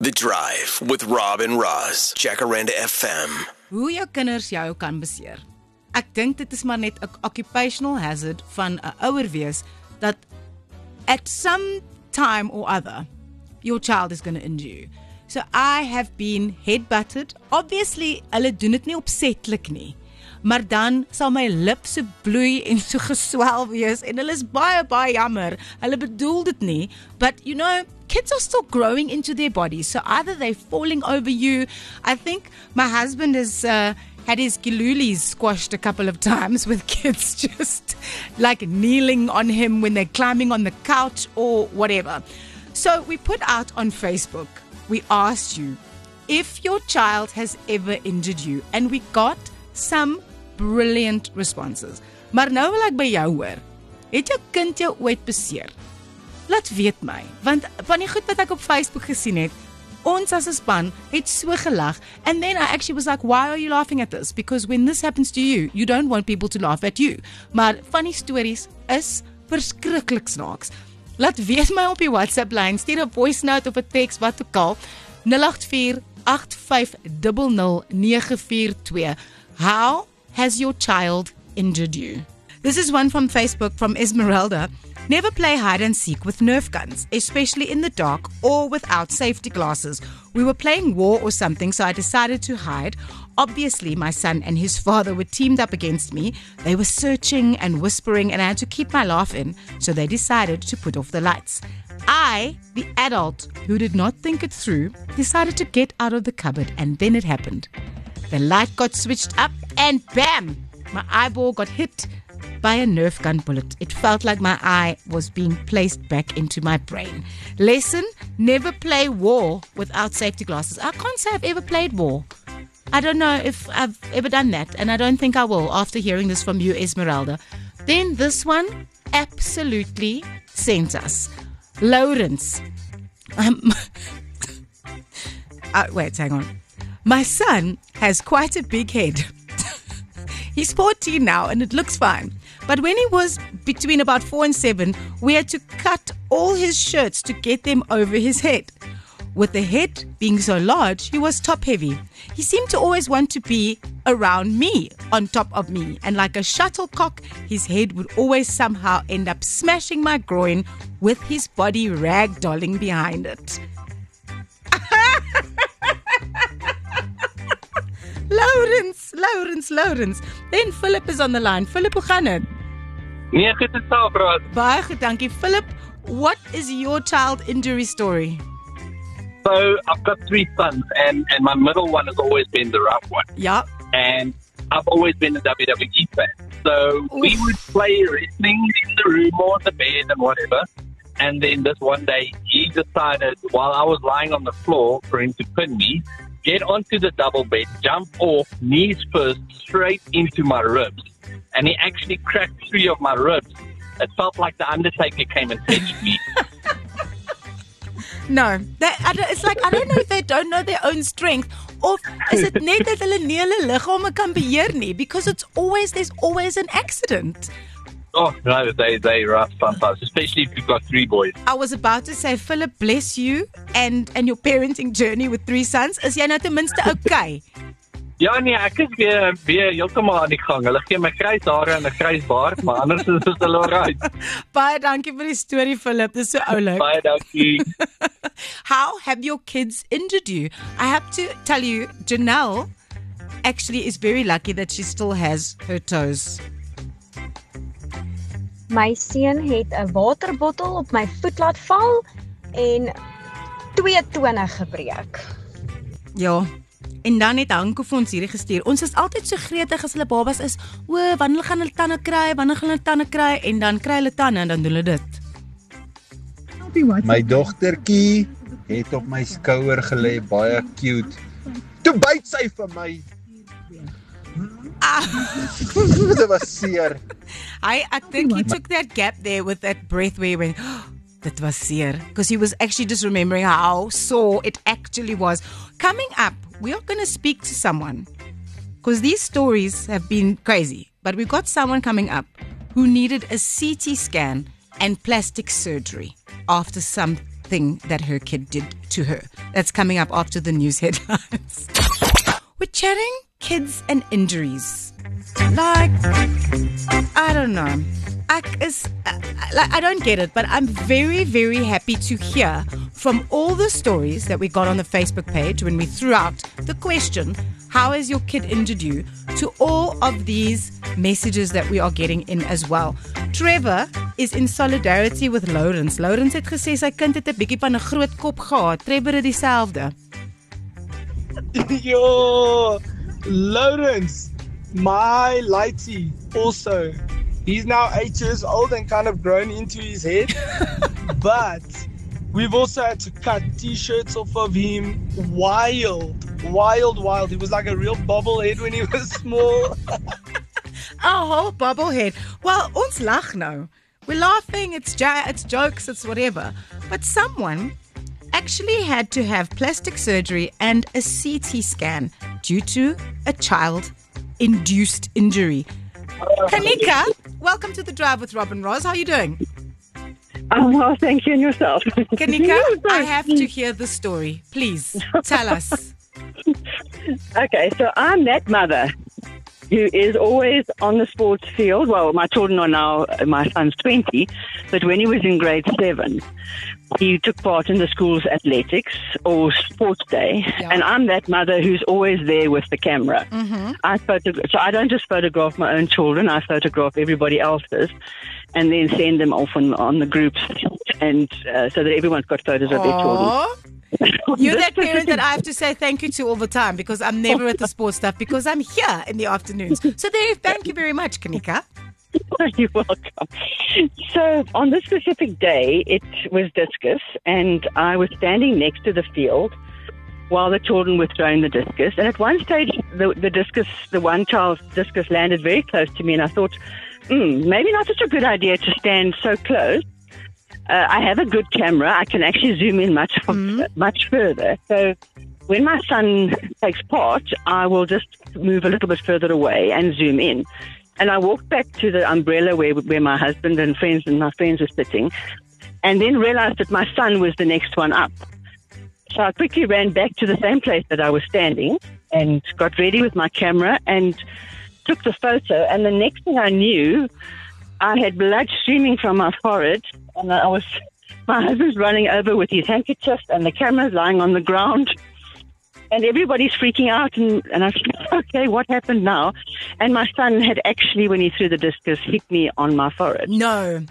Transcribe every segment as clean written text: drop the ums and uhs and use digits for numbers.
The Drive with Rob and Roz, Jacaranda FM. Hoe jou kinders jou kan beseer. Ek dink dit is maar net 'n occupational hazard van 'n ouer wees dat at some time or other your child is going to injure you. So I have been headbutted. Obviously, hulle doen dit nie opsetlik nie. Maar dan sal my lip so bloei en so geswel wees en hulle is baie jammer. Hulle bedoel dit nie, but you know, kids are still growing into their bodies. So either they're falling over you. I think my husband has had his gilulis squashed a couple of times with kids just like kneeling on him when they're climbing on the couch or whatever. So we put out on Facebook, we asked you if your child has ever injured you, and we got some brilliant responses. Maar nou wil ek by jou hoor. Het jou kind jou ooit beseer? Laat weet my, want van die goed wat ek op Facebook gesien het, ons as 'n span het so gelag, and then I actually was like, why are you laughing at this? Because when this happens to you, you don't want people to laugh at you. Maar van die stories is verskriklik snaaks. Laat weet my op die WhatsApp lyn, stuur 'n voice note of 'n text, wat ook al, 084-8500-942. How has your child injured you? This is one from Facebook from Esmeralda. Never play hide and seek with Nerf guns, especially in the dark or without safety glasses. We were playing war or something, so I decided to hide. Obviously, my son and his father were teamed up against me. They were searching and whispering, and I had to keep my laugh in, so they decided to put off the lights. I, the adult who did not think it through, decided to get out of the cupboard, and then it happened. The light got switched up, and bam! My eyeball got hit by a Nerf gun bullet. It felt like my eye was being placed back into my brain. Lesson: never play war without safety glasses. I can't say I've ever played war. I don't know if I've ever done that, and I don't think I will after hearing this from you, Esmeralda. Then this one absolutely sent us. Lawrence. Wait, hang on. My son has quite a big head. He's 14 now and it looks fine. But when he was between about 4 and 7, we had to cut all his shirts to get them over his head. With the head being so large, he was top heavy. He seemed to always want to be around me, on top of me. And like a shuttlecock, his head would always somehow end up smashing my groin with his body ragdolling behind it. Lawrence. Then Philip is on the line. Philip, hoe gaan dit? Nee, goed is self, Roz. Baie goed, dankie. Philip, what is your child injury story? So, I've got 3 sons, and my middle one has always been the rough one. Yeah. And I've always been a WWE fan. So, we would play wrestling in the room or the bed and whatever. And then this one day, he decided, while I was lying on the floor for him to pin me, get onto the double bed, jump off, knees first, straight into my ribs. And he actually cracked 3 of my ribs. It felt like the Undertaker came and fetched me. No, it's like, I don't know if they don't know their own strength, or is it net dat hulle nie hulle liggame kan beheer nie, because there's always an accident. Oh, no, they rough sometimes, especially if you've got 3 boys. I was about to say, Philip, bless you and your parenting journey with 3 sons. Is jy nou ten minste okay? Ja, nee, ek is weer heeltemal aan die gang. Hulle gee my grys hare en 'n grys baard, maar anders is dit al right. Baie dankie vir die storie, Philip. Dis so oulik. Baie dankie. How have your kids injured you? I have to tell you, Janelle actually is very lucky that she still has her toes. My seun het 'n waterbottel op my voet laat val en 2 tone gebreek. Ja. En dan het Hanko vir ons hierdie gestuur. Ons is altyd so gretig as hulle babas is. Wanneer gaan hulle tande kry? En dan kry hulle tande en dan doen hulle dit. My dogtertjie het op my skouer gelê, baie cute. Toe byt sy vir my. Dit was seer. I think he took that gap there with that breath where he went, oh, that was seer. Because he was actually just remembering how sore it actually was. Coming up, we are going to speak to someone. Because these stories have been crazy. But we've got someone coming up who needed a CT scan and plastic surgery after something thing that her kid did to her. That's coming up after the news headlines. We're chatting kids and injuries. Like, I don't know. I don't get it, but I'm very, very happy to hear from all the stories that we got on the Facebook page when we threw out the question, how has your kid injured you, to all of these messages that we are getting in as well. Trevor is in solidarity with Lawrence. Lawrence het gesê sy kind het 'n bietjie van 'n groot kop gehad. Trevor het dieselfde. Yo, Lawrence, my lighty also. He's now 8 years old and kind of grown into his head. But we've also had to cut T-shirts off of him. Wild. He was like a real bobblehead when he was small. A whole bobblehead. Well, ons lag nou. We're laughing, it's jokes, it's whatever. But someone actually had to have plastic surgery and a CT scan due to a child-induced injury. Kanika, welcome to The Drive with Rob and Roz. How are you doing? Well, thank you, and yourself. Kanika, I have to hear the story. Please, tell us. Okay, so I'm that mother who is always on the sports field. Well, my children are now, my son's 20, but when he was in grade 7, he took part in the school's athletics or sports day. Yeah. And I'm that mother who's always there with the camera. Mm-hmm. So I don't just photograph my own children, I photograph everybody else's and then send them off on the groups and so that everyone's got photos of their children. You're that parent that I have to say thank you to all the time because I'm never at the sports stuff because I'm here in the afternoons. So thank you very much, Kanika. You're welcome. So on this specific day, it was discus, and I was standing next to the field while the children were throwing the discus. And at one stage, the one child's discus landed very close to me, and I thought, maybe not such a good idea to stand so close. I have a good camera. I can actually zoom in much further. So when my son takes part, I will just move a little bit further away and zoom in. And I walked back to the umbrella where my husband and my friends were sitting, and then realized that my son was the next one up. So I quickly ran back to the same place that I was standing and got ready with my camera and took the photo. And the next thing I knew, I had blood streaming from my forehead, and my husband's running over with his handkerchief, and the camera's lying on the ground. And everybody's freaking out, and I said, okay, what happened now? And my son had actually, when he threw the discus, hit me on my forehead. No.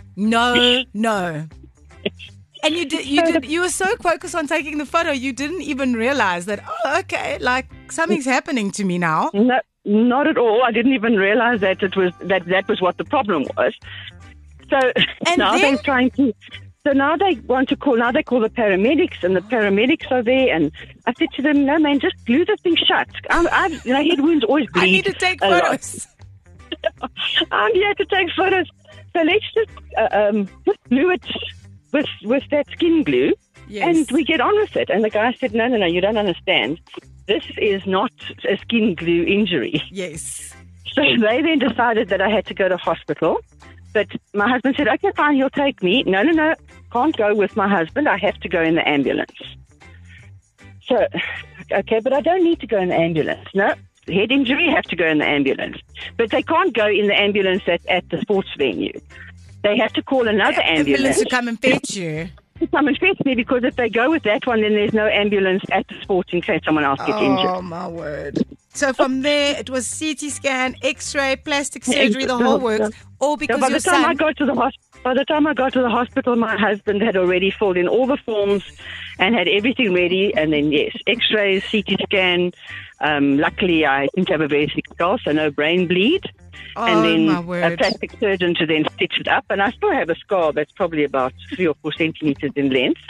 And you were so focused on taking the photo, you didn't even realize that, okay, like something's happening to me now. No, not at all. I didn't even realize that that was what the problem was. So now they're trying to... So now they call the paramedics, and the paramedics are there, and I said to them, no man, just glue the thing shut. Head wounds always bleed. I need to take photos. I'm here to take photos. So let's just glue it with that skin glue, and we get on with it. And the guy said, no, you don't understand. This is not a skin glue injury. Yes. So they then decided that I had to go to hospital. But my husband said, okay, fine, you'll take me. No, can't go with my husband. I have to go in the ambulance. So, okay, but I don't need to go in the ambulance. No, head injury, have to go in the ambulance. But they can't go in the ambulance at the sports venue. They have to call another ambulance to come and fetch you. To come and fetch me, because if they go with that one, then there's no ambulance at the sports in case someone else gets injured. Oh, my word. So from there, it was CT scan, X-ray, plastic surgery, the whole works, all because by the time I got to the hospital, my husband had already filled in all the forms and had everything ready. And then, yes, X-rays, CT scan. Luckily, I didn't have a very sick skull, so no brain bleed. Oh, and then my word. A plastic surgeon to then stitch it up. And I still have a scar that's probably about 3 or 4 centimeters in length.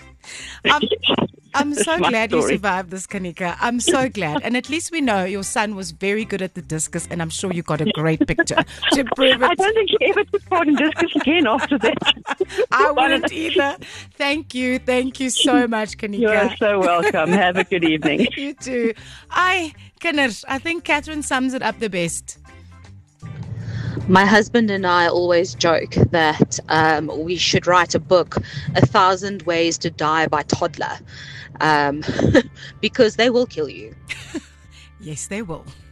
I'm so glad you survived this, Kanika. I'm so glad. And at least we know your son was very good at the discus, and I'm sure you got a great picture to prove it. I don't think he ever took part in discus again after that. I wouldn't either. Thank you so much, Kanika. You're so welcome. Have a good evening. You too. I think Catherine sums it up the best. My husband and I always joke that we should write a book, 1,000 Ways to Die by Toddler, because they will kill you. Yes, they will.